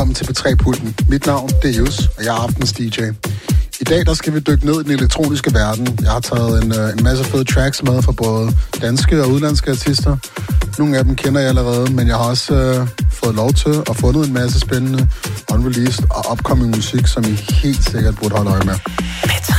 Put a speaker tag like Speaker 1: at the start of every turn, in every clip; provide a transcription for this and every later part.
Speaker 1: velkommen til P3-pulten. Mit navn, det er Jus, og jeg er aftens DJ. I dag, der skal vi dykke ned i den elektroniske verden. Jeg har taget en masse fede tracks med fra både danske og udlandske artister. Nogle af dem kender jeg allerede, men jeg har også fået lov til at fundet en masse spændende unreleased og upcoming musik, som I helt sikkert burde holde øje med.
Speaker 2: P3.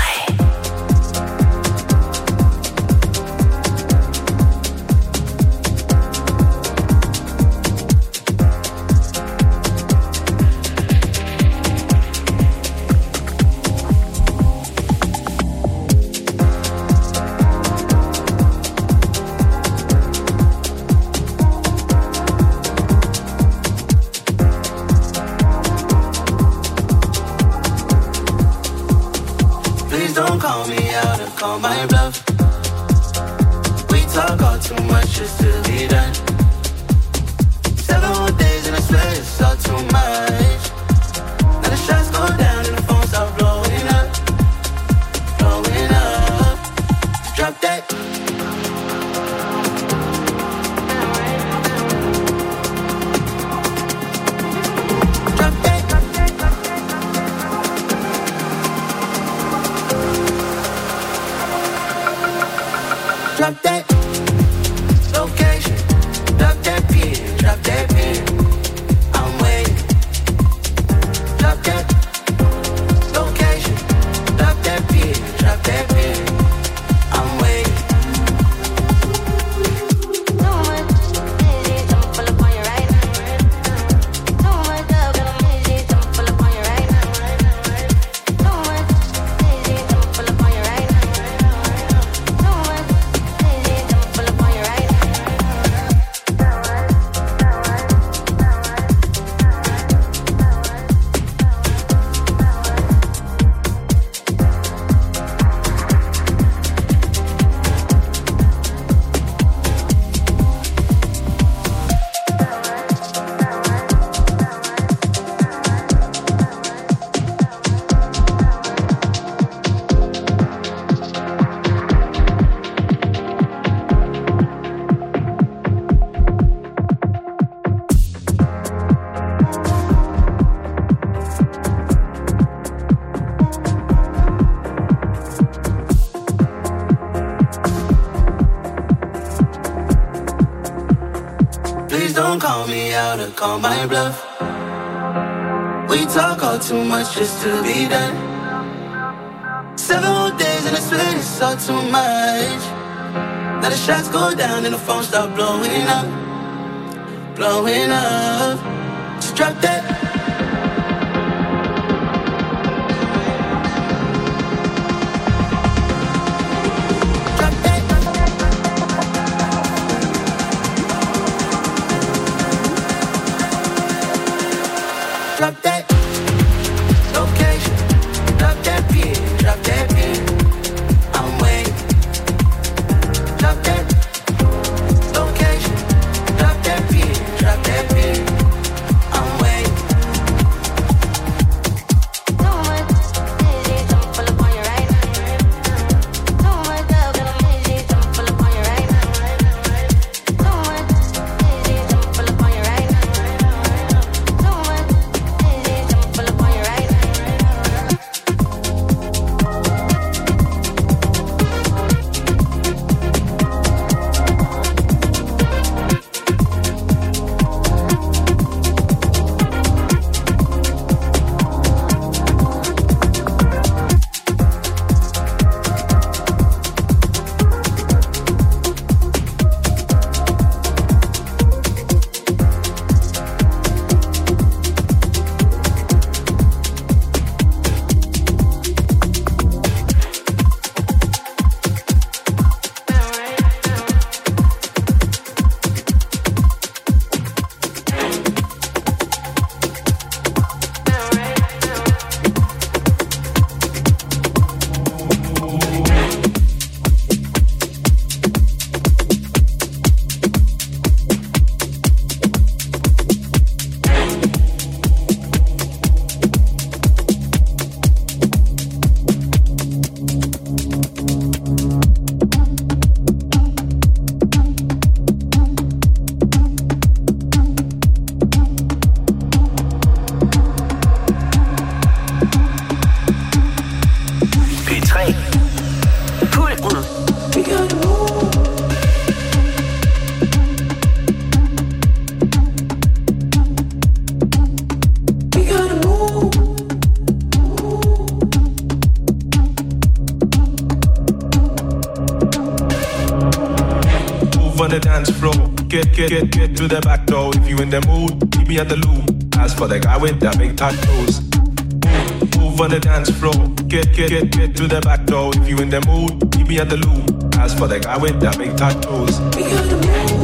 Speaker 3: Call my bluff. We talk all too much just to be done. 7 whole days and I swear it's all too much. Now the shots go down and the phone start blowing up. Blowing up. Just drop that. Drop that location, drop that pin, drop that pin. I'm waiting. Drop that location, drop that pin, drop that pin. I'm waiting.
Speaker 2: Get to the back door if you in the mood. Meet me at the loop. Ask for the guy with the big tattoos. Move on the dance floor. Get to the back door if you in the mood. Meet me at the loop. Ask for the guy with the big tattoos. We gotta move.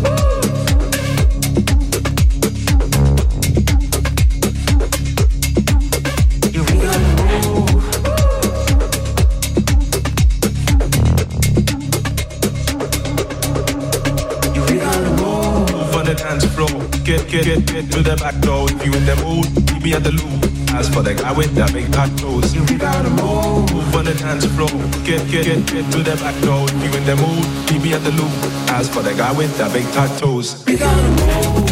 Speaker 2: Get to the back door if you in the mood. Meet me at the loop. Ask for the guy with the big tattoos. We gotta move on the dance floor. Get to the back door if you in the mood. Meet me at the loop. Ask for the guy with the big tattoos. We gotta move.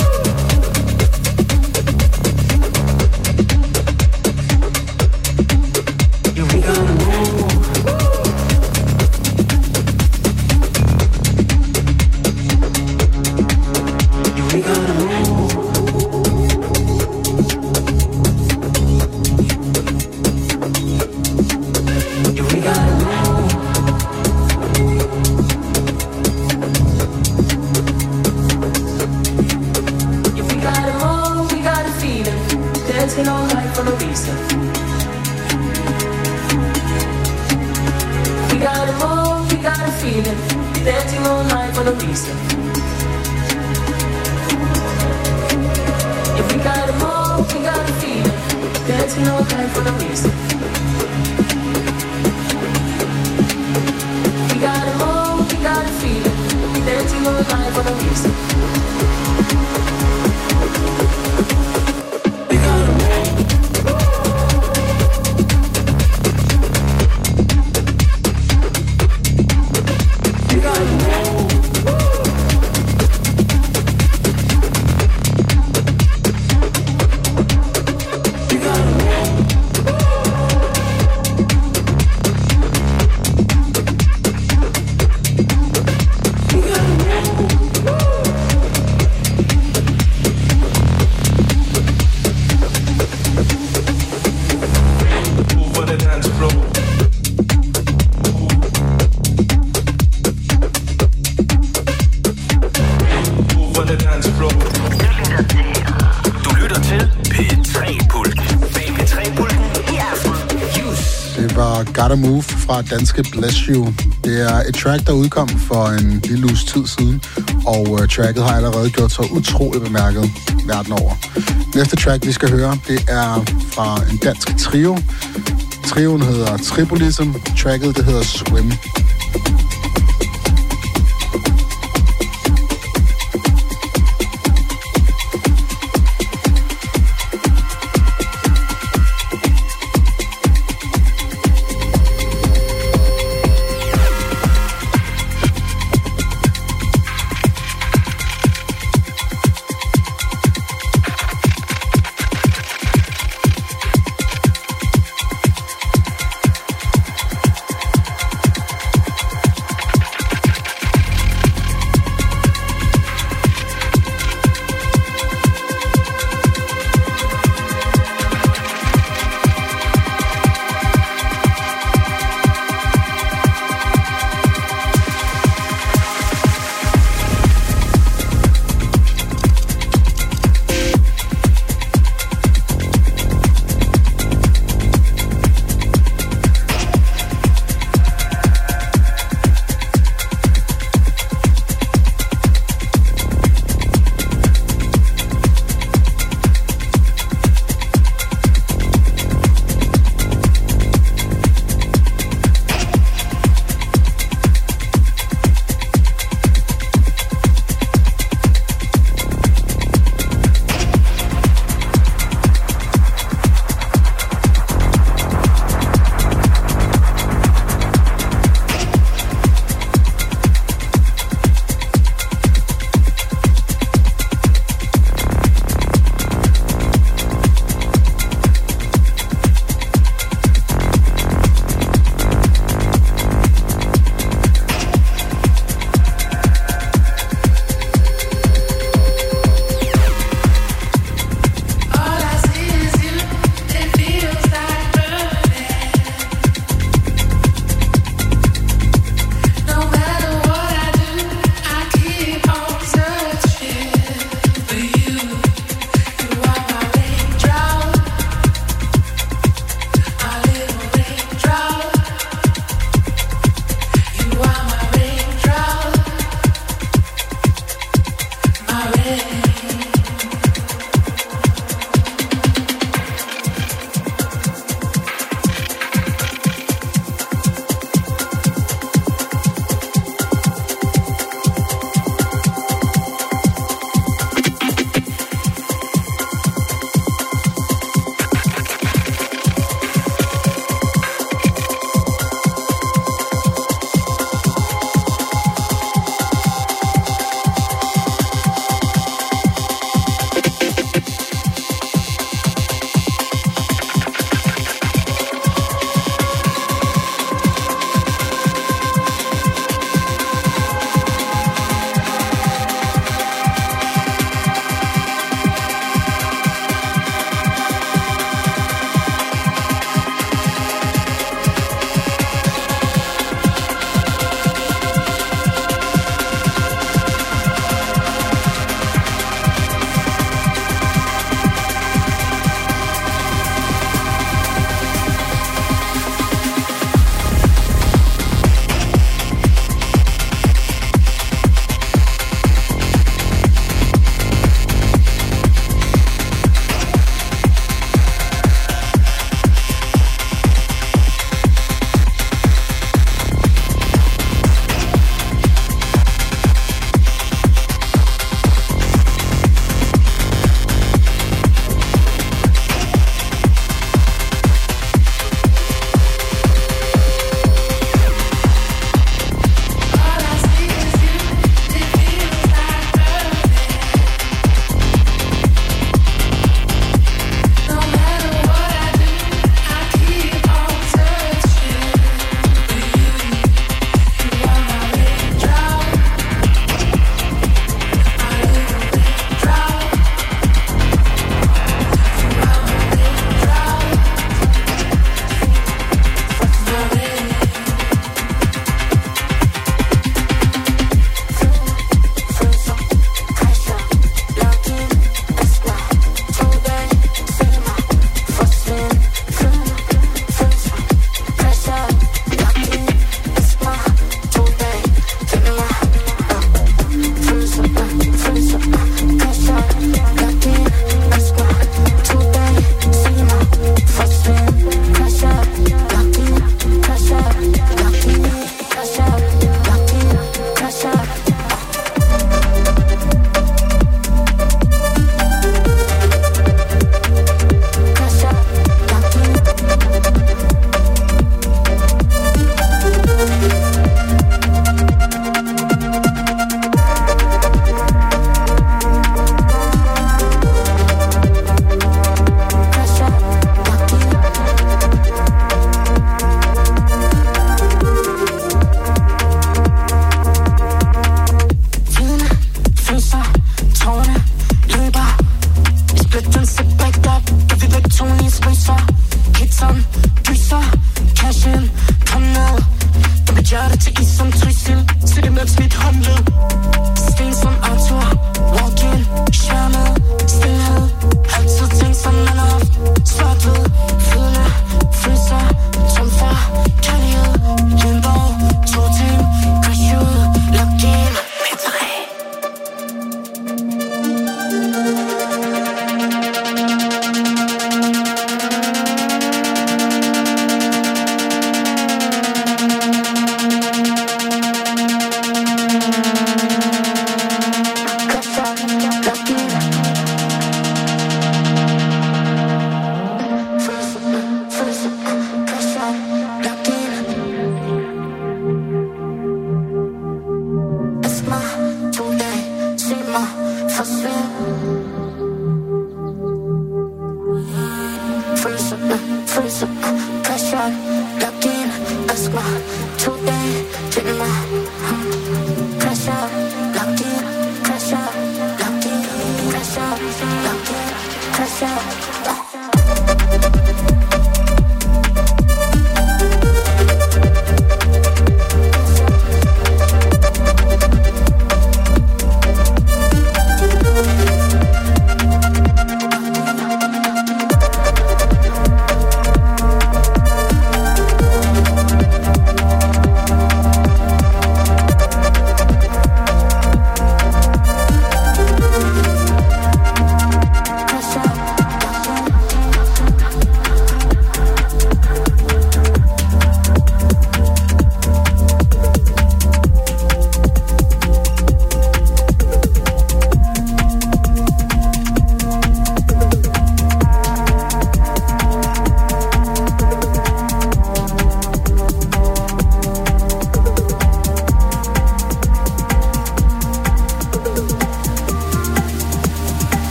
Speaker 1: Gotta Move fra danske Bless You. Det er et track, der udkom for en lille uges tid siden, og tracket har allerede gjort sig utroligt bemærket verden over. Næste track, vi skal høre, det er fra en dansk trio. Trioen hedder Tribolism. Tracket, det hedder Swim.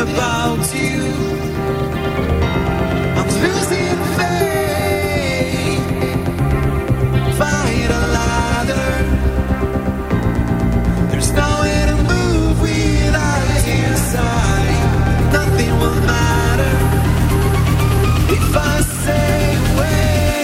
Speaker 3: about you. I'm losing faith. Fight a ladder. There's nowhere to move without your side. Nothing will matter if I say wait.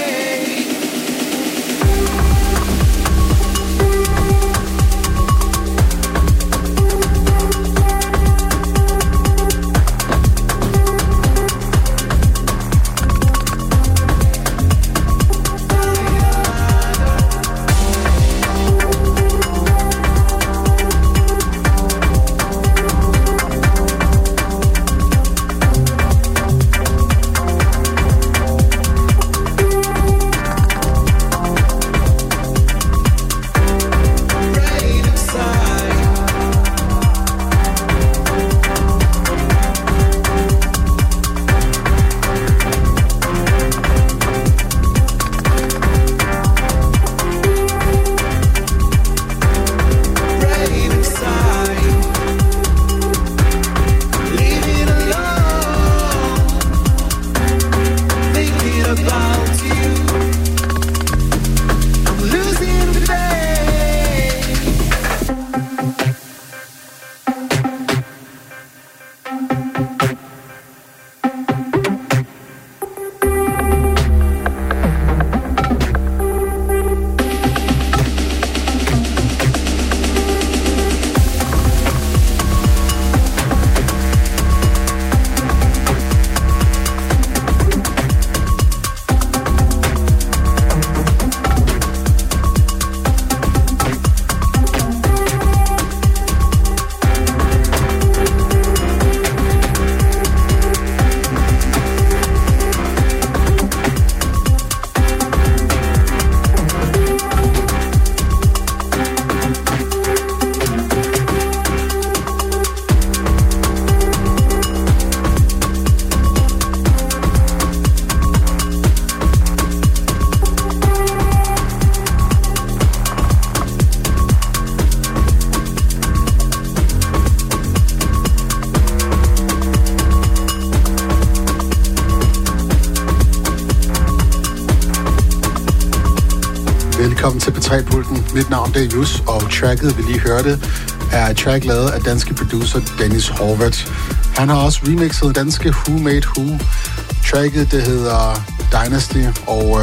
Speaker 1: Velkommen til P3-pulten. Mit navn er Jus, og tracket, vi lige hørte, er et track lavet af danske producer Dennis Horvath. Han har også remixet danske Who Made Who. Tracket, det hedder Dynasty, og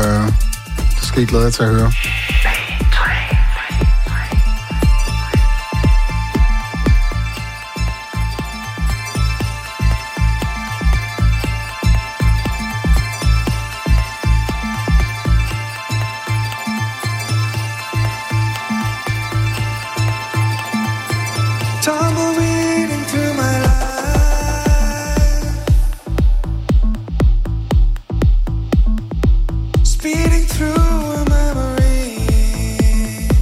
Speaker 1: det skal I glæde jer til at høre.
Speaker 3: Speeding through a memory.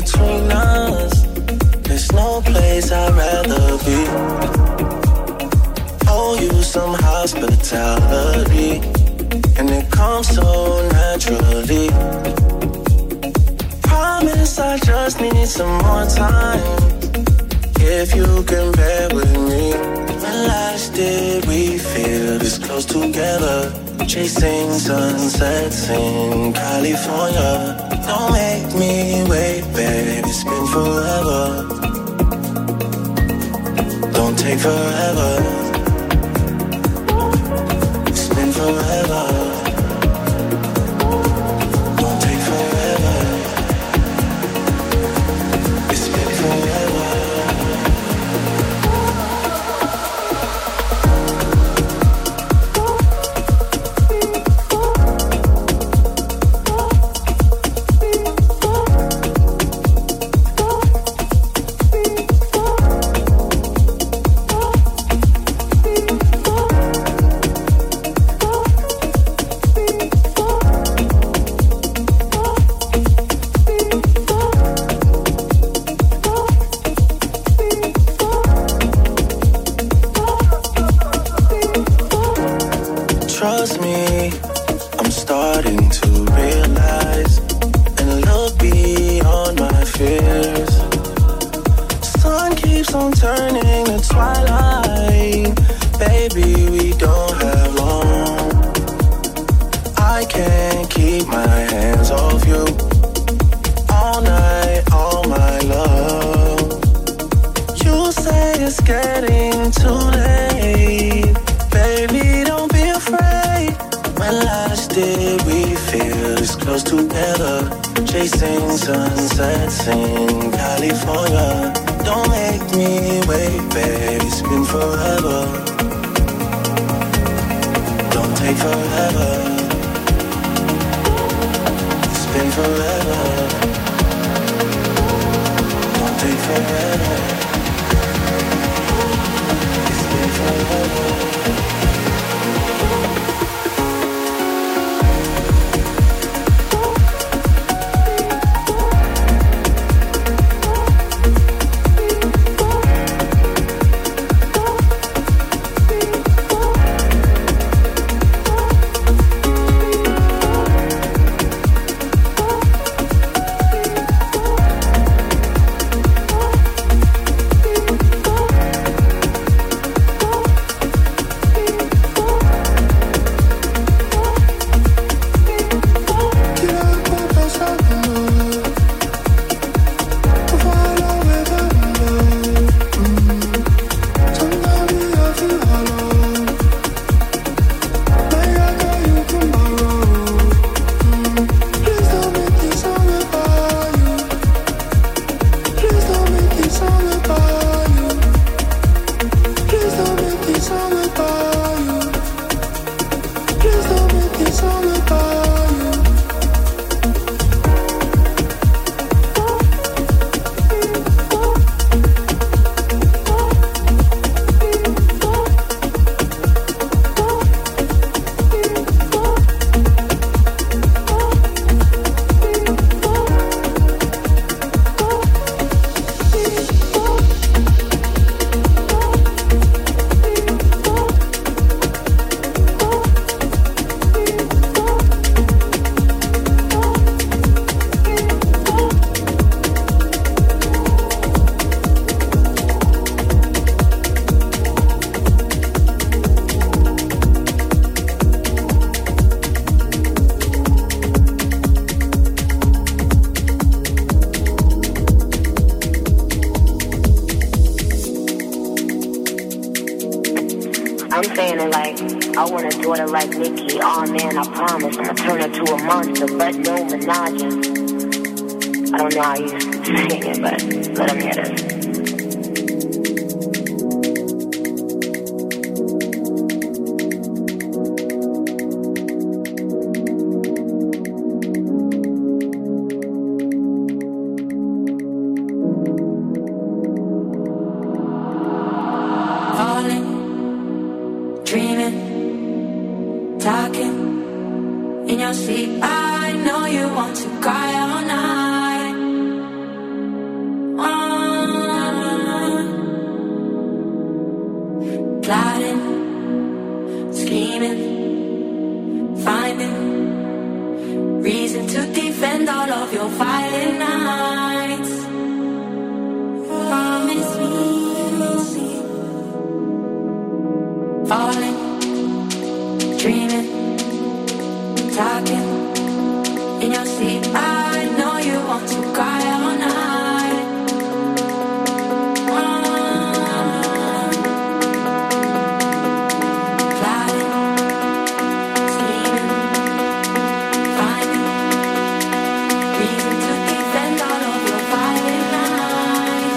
Speaker 4: between us. There's no place I'd rather be. Owe you some hospitality, and it comes so naturally. Promise I just need some more time. If you can bear with me. When last did we feel this close together? Chasing sunsets in California. Don't make me wait, babe, it's been forever. Don't take forever. It's been forever. Don't take forever. It's been forever. Trust me, I'm starting to realize and look beyond my fears. Sun keeps on turning to twilight. Baby, we don't have long. I can't keep my hands off you. All night, all my love. You say it's getting too late. Baby, don't be afraid. When last did we feel this close together? Chasing sunsets in California. Don't make me wait, babe, it's been forever. Don't take forever. It's been forever. Don't take forever. It's been forever.
Speaker 5: I want a daughter like Nicki. Oh man, I promise I'ma turn her to a monster, but no menaging. I don't know how you sing it, but let him hear this.
Speaker 6: plotting, scheming, finding reason to defend all of your violent nights. Promise me, falling, dreaming, talking in your sleep. I know you want to cry all night. Plotting, scheming, finding reason to defend all of your violent nights.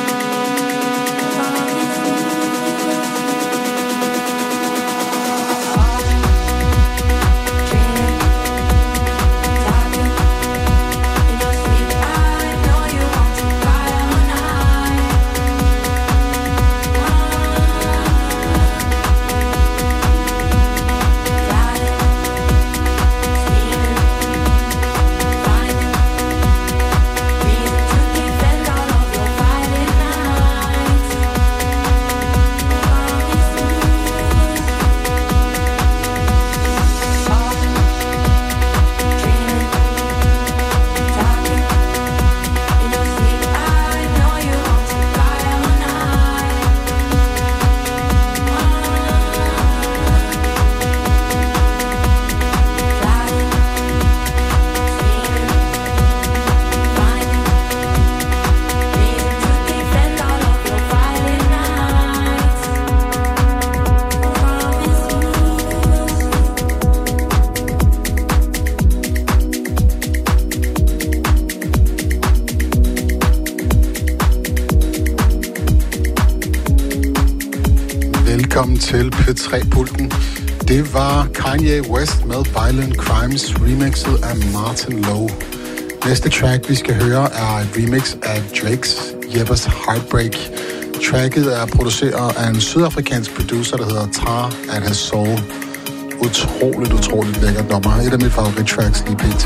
Speaker 1: Velkommen til P3-pulten. Det var Kanye West med Violent Crimes, remixet af Martin Lowe. Næste track, vi skal høre, er et remix af Drakes Jeppers Heartbreak. Tracket er produceret af en sydafrikansk producer, der hedder Tar at His Soul. Utroligt lækker dommer. Et af mine favorit-tracks lige pt.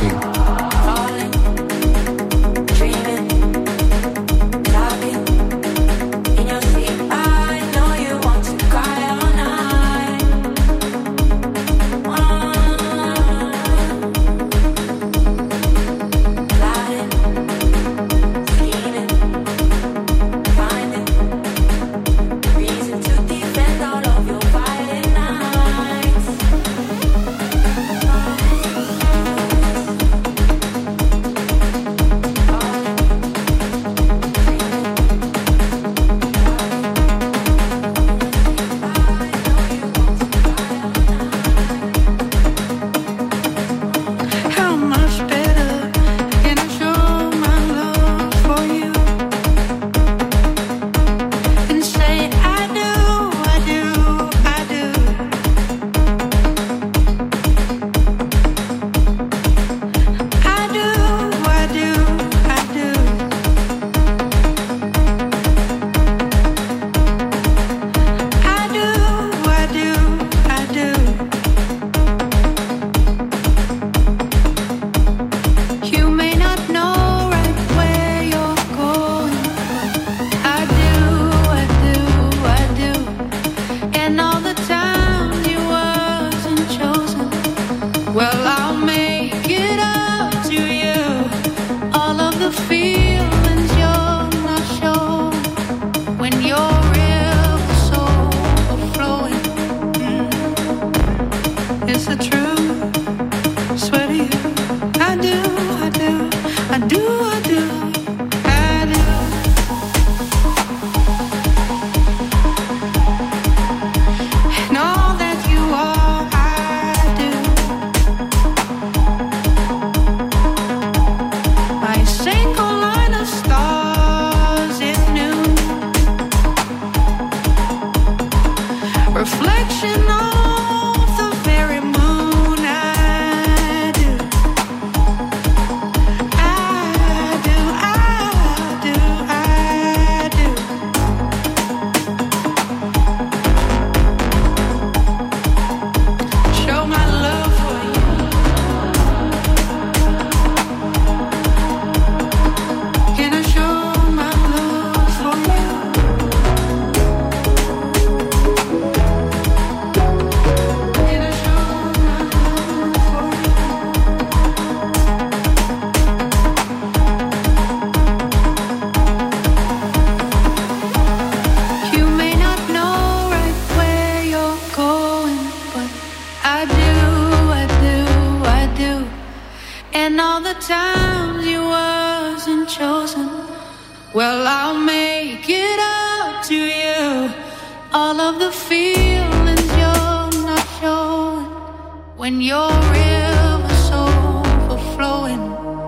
Speaker 6: all of the feelings you're not showing when your river's overflowing.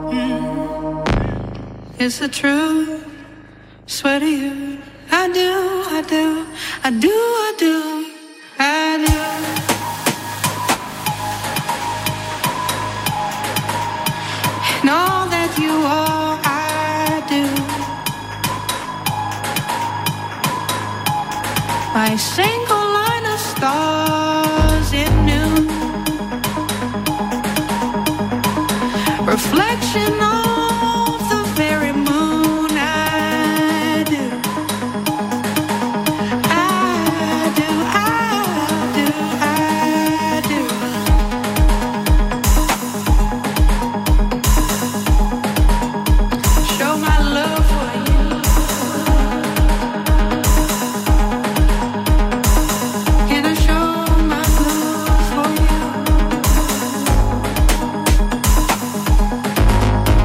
Speaker 6: It's the truth, swear to you, I do, I do, I do, I do, I do. And all that you are, I do. My single line of stars in noon, reflection of the very moon. I do, I do, I do, I do. Show my love for you. Can I show my love for you?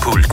Speaker 7: DJ-pulten.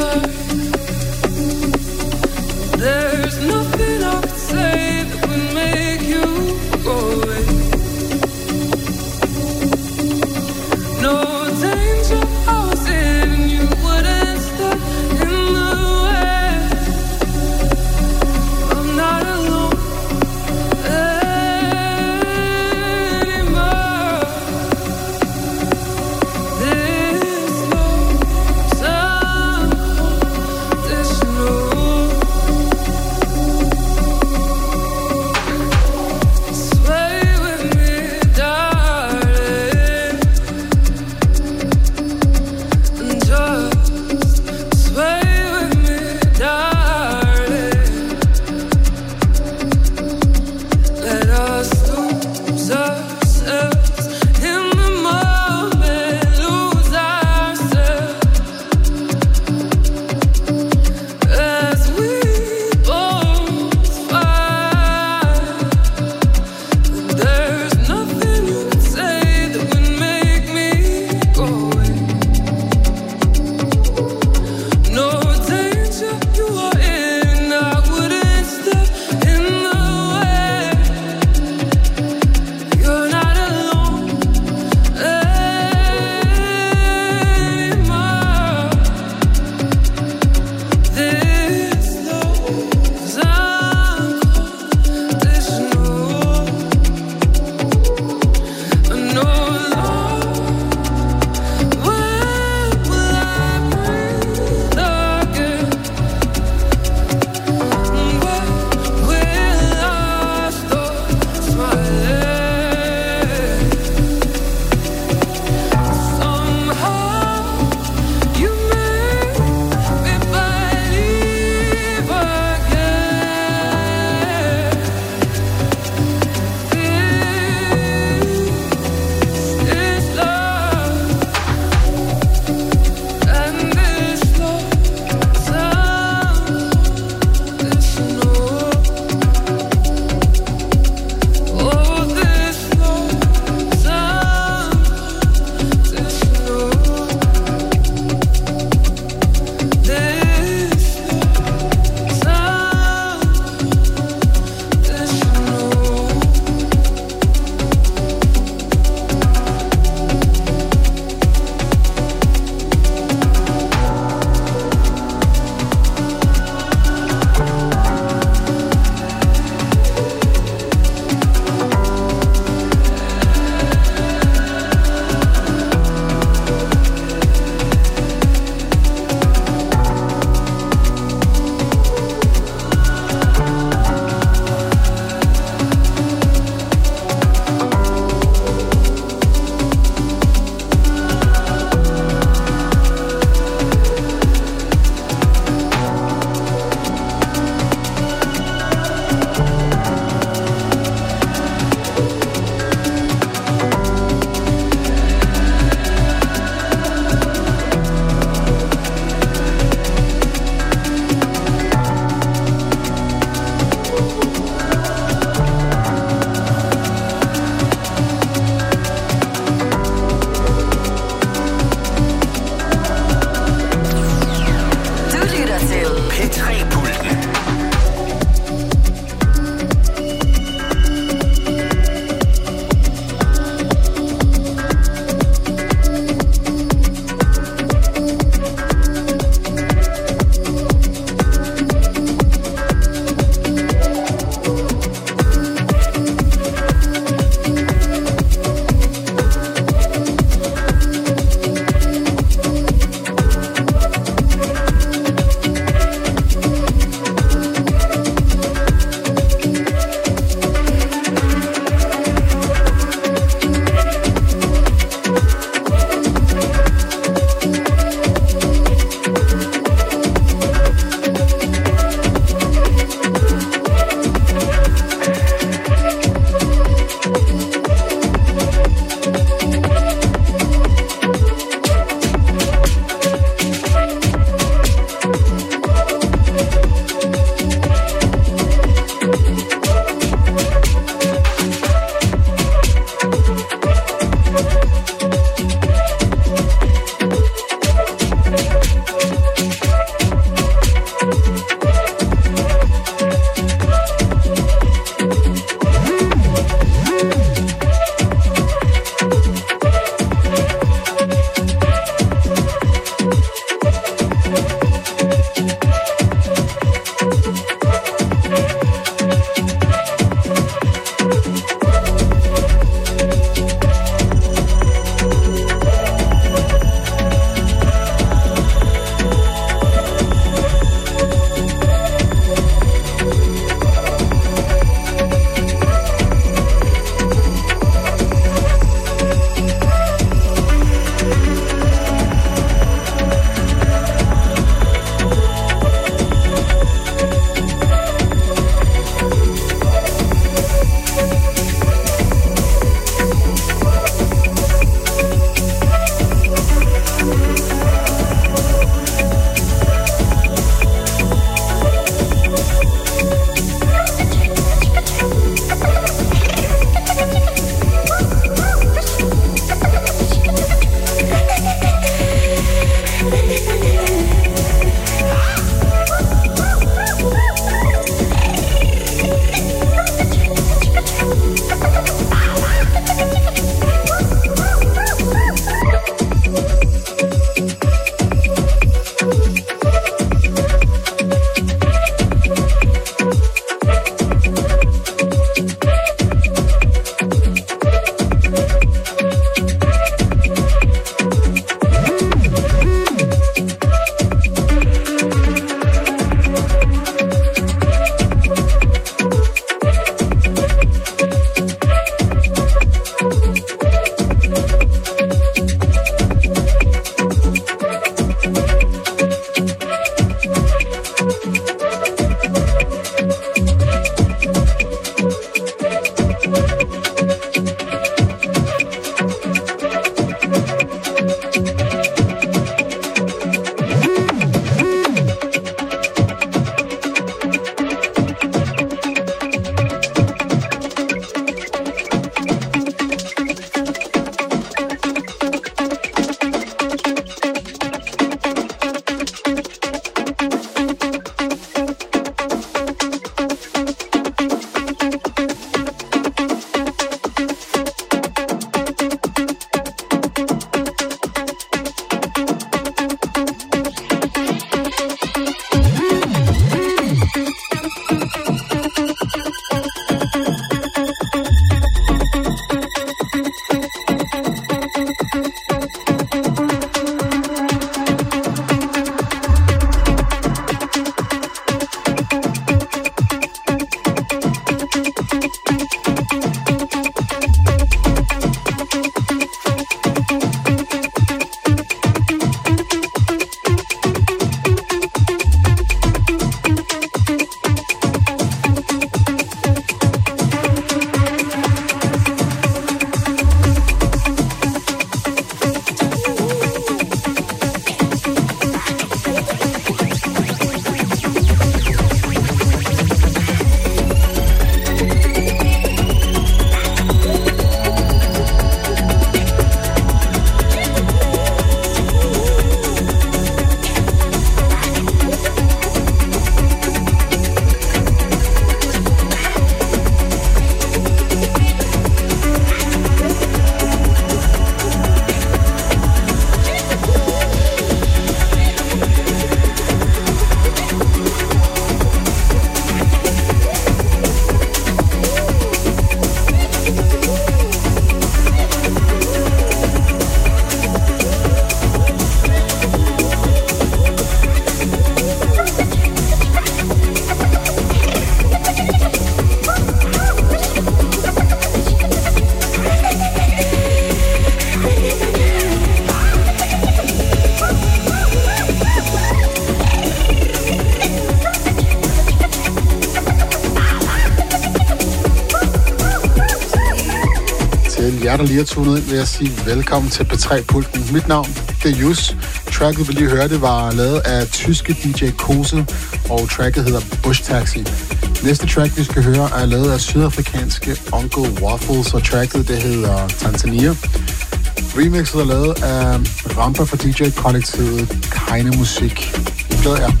Speaker 1: jer, der lige er tunet ind, vil jeg sige velkommen til P3-pulten. Mit navn, det er Jus. Tracket, vi lige hørte, var lavet af tyske DJ Kose, og tracket hedder Bush Taxi. Næste track, vi skal høre, er lavet af sydafrikanske Uncle Waffles, og tracket, det hedder Tanzania. Remixet er lavet af Rampa fra DJ-kollektivet Keine Musik. Glæder jer.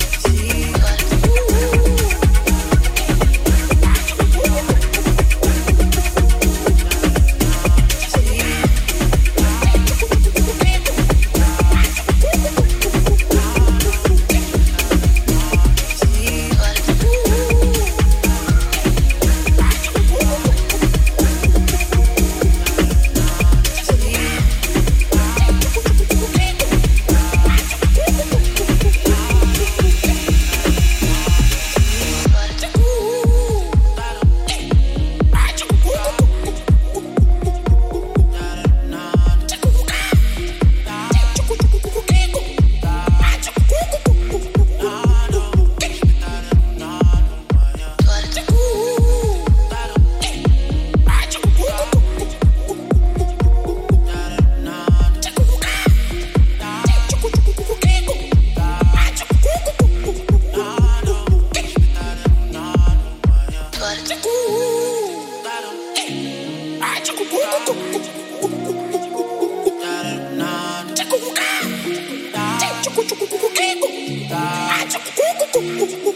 Speaker 7: Chucu, chucu, chucu, chucu, chucu, chucu, chucu, chucu, chucu, chucu, chucu, chucu, chucu,